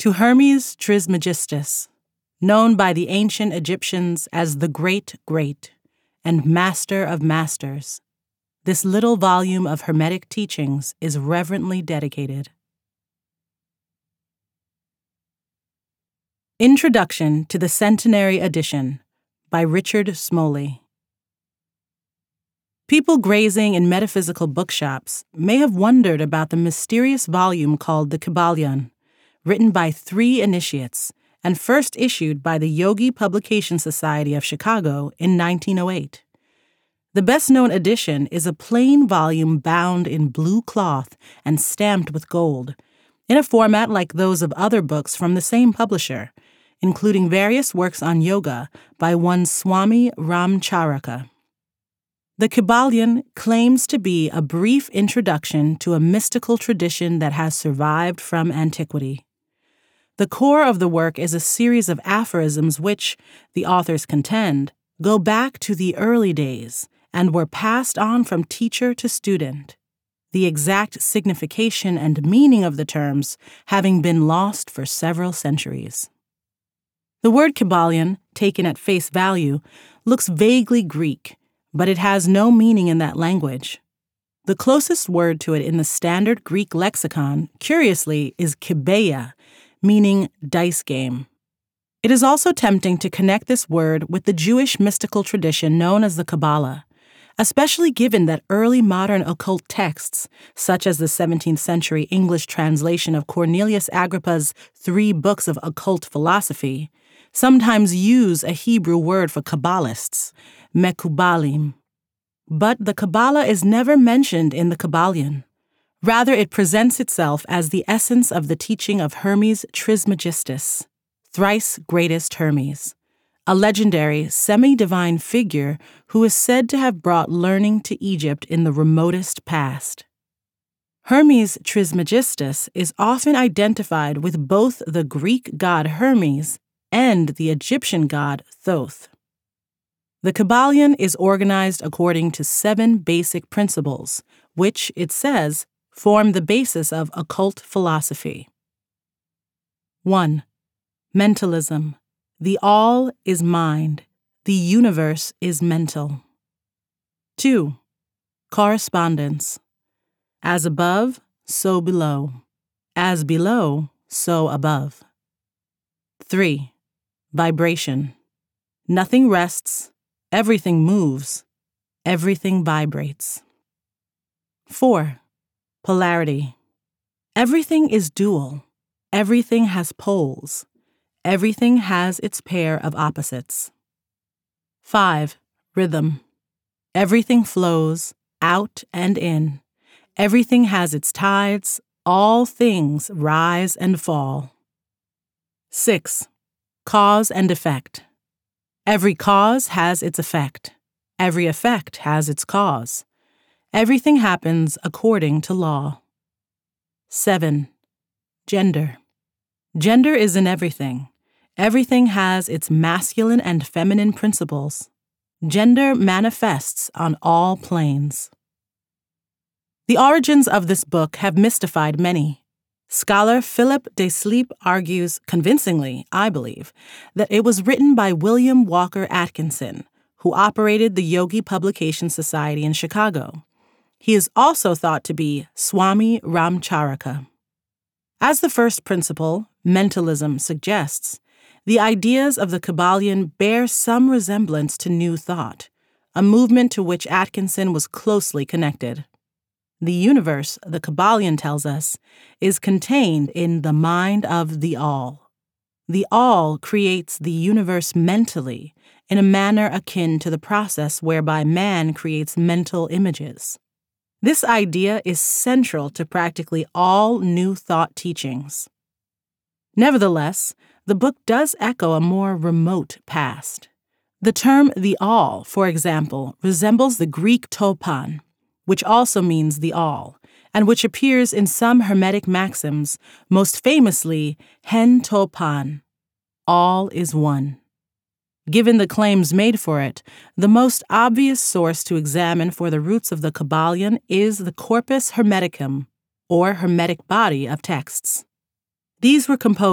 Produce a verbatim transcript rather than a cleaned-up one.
To Hermes Trismegistus, known by the ancient Egyptians as the Great Great and Master of Masters, this little volume of Hermetic teachings is reverently dedicated. Introduction to the Centenary Edition by Richard Smoley. People grazing in metaphysical bookshops may have wondered about the mysterious volume called the Kybalion, written by three initiates and first issued by the Yogi Publication Society of Chicago in nineteen oh eight. The best-known edition is a plain volume bound in blue cloth and stamped with gold, in a format like those of other books from the same publisher, including various works on yoga by one Swami Ramcharaka. The Kybalion claims to be a brief introduction to a mystical tradition that has survived from antiquity. The core of the work is a series of aphorisms which, the authors contend, go back to the early days and were passed on from teacher to student, the exact signification and meaning of the terms having been lost for several centuries. The word Kybalion, taken at face value, looks vaguely Greek, but it has no meaning in that language. The closest word to it in the standard Greek lexicon, curiously, is kibeia, meaning dice game. It is also tempting to connect this word with the Jewish mystical tradition known as the Kabbalah, especially given that early modern occult texts, such as the seventeenth century English translation of Cornelius Agrippa's Three Books of Occult Philosophy, sometimes use a Hebrew word for Kabbalists, mekubalim. But the Kabbalah is never mentioned in the Kybalion. Rather, it presents itself as the essence of the teaching of Hermes Trismegistus, thrice greatest Hermes, a legendary, semi-divine figure who is said to have brought learning to Egypt in the remotest past. Hermes Trismegistus is often identified with both the Greek god Hermes and the Egyptian god Thoth. The Kybalion is organized according to seven basic principles, which, it says, form the basis of occult philosophy. one. Mentalism. The all is mind. The universe is mental. two. Correspondence. As above, so below. As below, so above. three. Vibration. Nothing rests, everything moves, everything vibrates. four. Polarity. Everything is dual. Everything has poles. Everything has its pair of opposites. five. Rhythm. Everything flows, out and in. Everything has its tides. All things rise and fall. six. Cause and effect. Every cause has its effect. Every effect has its cause. Everything happens according to law. seven. Gender. Gender is in everything. Everything has its masculine and feminine principles. Gender manifests on all planes. The origins of this book have mystified many. Scholar Philip de Sleep argues convincingly, I believe, that it was written by William Walker Atkinson, who operated the Yogi Publication Society in Chicago. He is also thought to be Swami Ramcharaka. As the first principle, mentalism, suggests, the ideas of the Kybalion bear some resemblance to New Thought, a movement to which Atkinson was closely connected. The universe, the Kybalion tells us, is contained in the mind of the All. The All creates the universe mentally, in a manner akin to the process whereby man creates mental images. This idea is central to practically all New Thought teachings. Nevertheless, the book does echo a more remote past. The term the All, for example, resembles the Greek topan, which also means the all, and which appears in some Hermetic maxims, most famously hen topan, all is one. Given the claims made for it, the most obvious source to examine for the roots of the Kybalion is the Corpus Hermeticum, or Hermetic body of texts. These were composed